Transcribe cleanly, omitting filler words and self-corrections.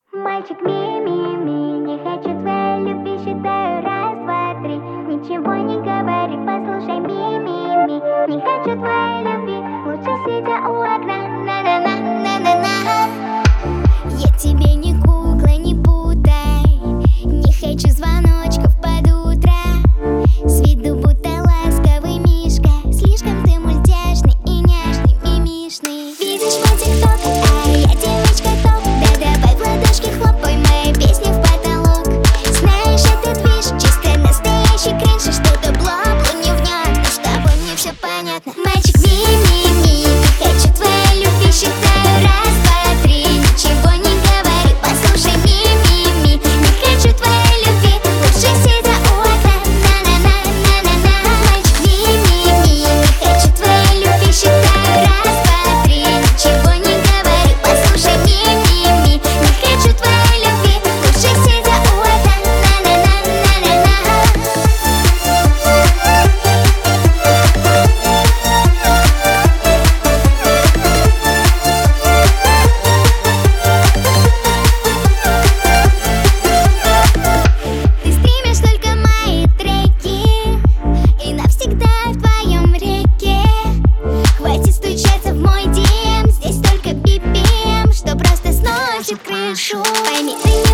Мальчик ми-ми-ми, не хочу твоей любви, считаю раз, два, три. Ничего не говори, послушай ми-ми-ми. Не хочу твоей любви, лучше сидя у окна. На-на-на-на-на-на. Я тебе не кукла, не путай. Не хочу звоночков под утро. С виду будто ласковый мишка. Слишком ты мультяшный и няшный, мимишный. Видишь мой тикток, а я девочка топ. Да давай в ладошки хлопай, мои песни в потолок. Знаешь, этот движ чисто настоящий кринж. И что-то бла-бла не внятно, но с тобой мне все понятно. Мальчик ми-ми-ми, не хочу твоей любви, считаю раз, два, три. Ничего не говори, послушай ми-ми-ми. Не хочу твоей любви, лучше сидя у окна. На-на-на-на-на-на. Мальчик ми-ми-ми, не хочу твоей любви, считаю раз, два, три. Ничего не говори, послушай ми-ми-ми. Не хочу твоей любви, лучше сидя у окна. На-на-на-на-на-на. Ты стримишь только мои треки и навсегда в твоем реке. Хватит стучаться в мой DM, здесь только BPM, что просто сносит крышу. Пойми, ты не